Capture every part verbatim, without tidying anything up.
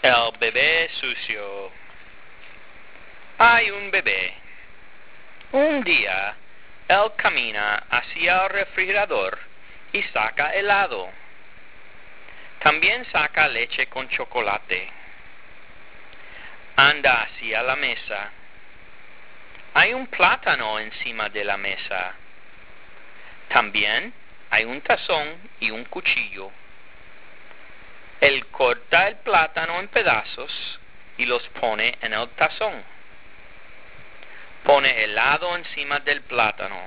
El bebé sucio. Hay un bebé. Un día, él camina hacia el refrigerador y saca helado. También saca leche con chocolate. Anda hacia la mesa. Hay un plátano encima de la mesa. También hay un tazón y un cuchillo. Él corta el plátano en pedazos y los pone en el tazón. Pone helado encima del plátano.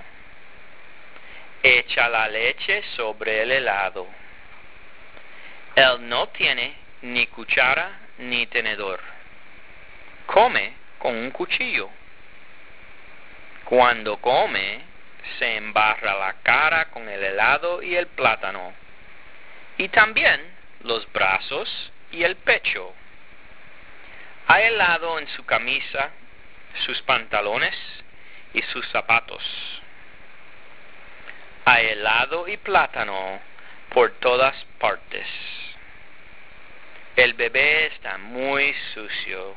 Echa la leche sobre el helado. Él no tiene ni cuchara ni tenedor. Come con un cuchillo. Cuando come, se embarra la cara con el helado y el plátano, y también los brazos y el pecho. Hay helado en su camisa, sus pantalones y sus zapatos. Hay helado y plátano por todas partes. El bebé está muy sucio.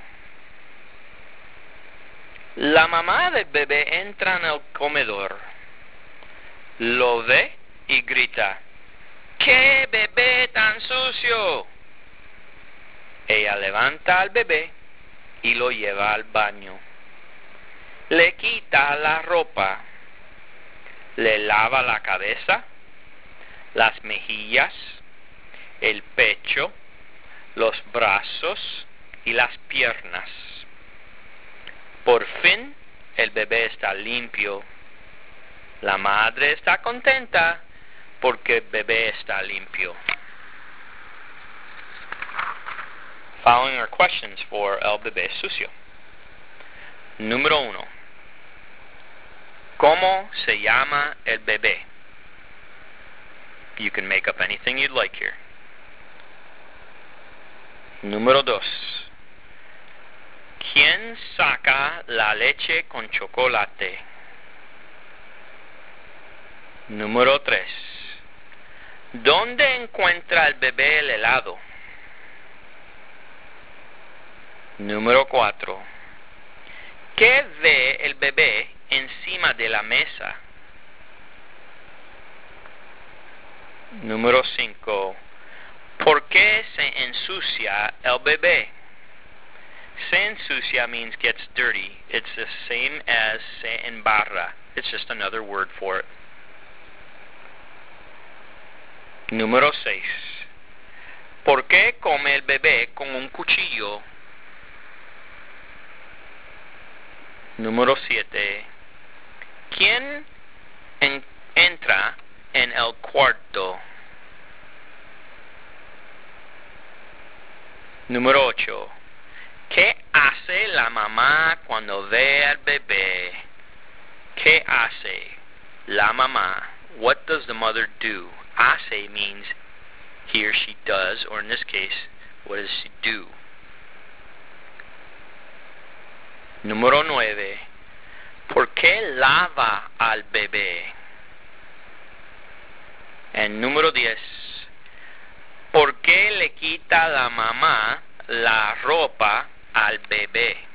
La mamá del bebé entra en el comedor. Lo ve y grita: ¡Qué bebé tan sucio! Ella levanta al bebé y lo lleva al baño. Le quita la ropa. Le lava la cabeza, las mejillas, el pecho, los brazos y las piernas. Por fin, el bebé está limpio. La madre está contenta porque el bebé está limpio. Following are questions for el bebé sucio. Número uno. ¿Cómo se llama el bebé? You can make up anything you'd like here. Número dos. ¿Quién saca la leche con chocolate? Número tres. ¿Dónde encuentra el bebé el helado? Número cuatro. ¿Qué ve el bebé encima de la mesa? Número cinco. ¿Por qué se ensucia el bebé? Se ensucia means gets dirty. It's the same as se embarra. It's just another word for it. Número seis. ¿Por qué come el bebé con un cuchillo? Número siete. ¿Quién en- entra en el cuarto? Número ocho. ¿Qué hace la mamá cuando ve al bebé? ¿Qué hace la mamá? What does the mother do? Hace means he or she does, or in this case, what does she do? Número nueve. ¿Por qué lava al bebé? En número diez. ¿Por qué le quita la mamá la ropa al bebé?